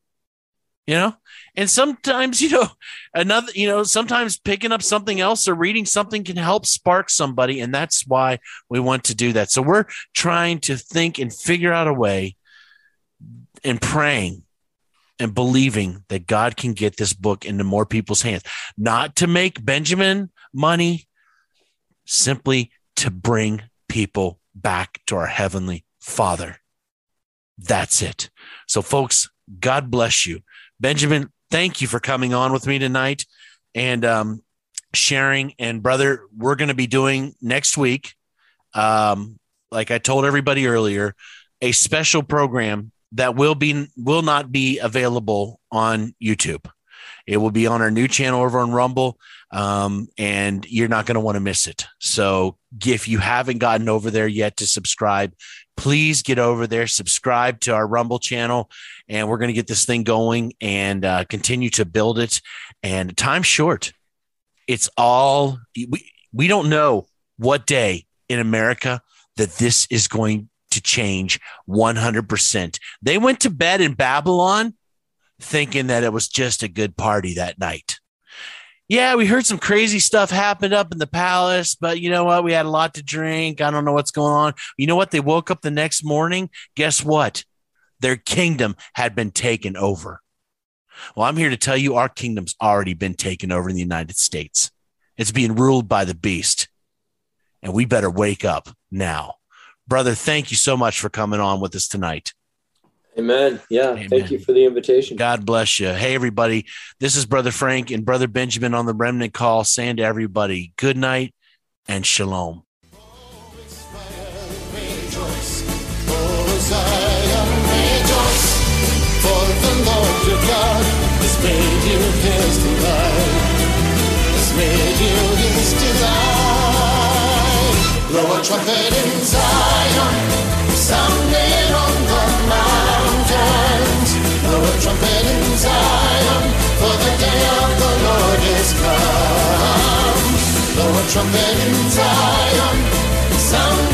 And sometimes, sometimes picking up something else or reading something can help spark somebody. And that's why we want to do that. So we're trying to think and figure out a way and praying and believing that God can get this book into more people's hands, not to make Benjamin money, simply to bring people back to our Heavenly Father. That's it. So folks, God bless you. Benjamin, thank you for coming on with me tonight and sharing. And brother, we're going to be doing next week, like I told everybody earlier, a special program that will not be available on YouTube. It will be on our new channel over on Rumble, and you're not going to want to miss it. So if you haven't gotten over there yet to subscribe, please get over there, subscribe to our Rumble channel, and we're going to get this thing going and continue to build it. And time's short. It's all we don't know what day in America that this is going to change 100%. They went to bed in Babylon thinking that it was just a good party that night. Yeah, we heard some crazy stuff happened up in the palace, but you know what? We had a lot to drink. I don't know what's going on. You know what? They woke up the next morning. Guess what? Their kingdom had been taken over. Well, I'm here to tell you our kingdom's already been taken over in the United States. It's being ruled by the beast, and we better wake up now. Brother, thank you so much for coming on with us tonight. Amen. Yeah. Amen. Thank you for the invitation. God bless you. Hey, everybody. This is Brother Frank and Brother Benjamin on the Remnant Call saying to everybody, good night and shalom. For the Lord your God has made you his delight, has made you his delight. Blow a trumpet in Zion, sound it on the mountains. Blow a trumpet in Zion, for the day of the Lord is come. Blow a trumpet in Zion, sound